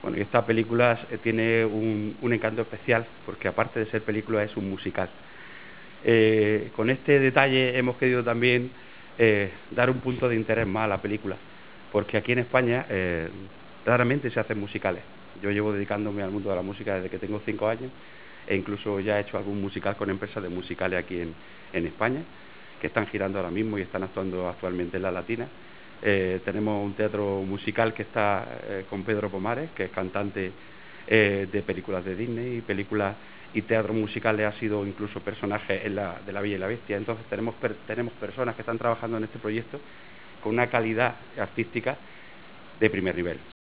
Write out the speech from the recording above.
Bueno, y esta película tiene un encanto especial porque aparte de ser película es un musical. Con este detalle hemos querido también dar un punto de interés más a la película, porque aquí en España raramente se hacen musicales. Yo llevo dedicándome al mundo de la música desde que tengo 5 años e incluso ya he hecho algún musical con empresas de musicales aquí en España, que están girando ahora mismo y están actuando actualmente en la Latina. Tenemos un teatro musical que está con Pedro Pomares, que es cantante de películas de Disney y películas y teatro musicales, ha sido incluso personaje de La Bella y la Bestia. Entonces tenemos personas que están trabajando en este proyecto con una calidad artística de primer nivel.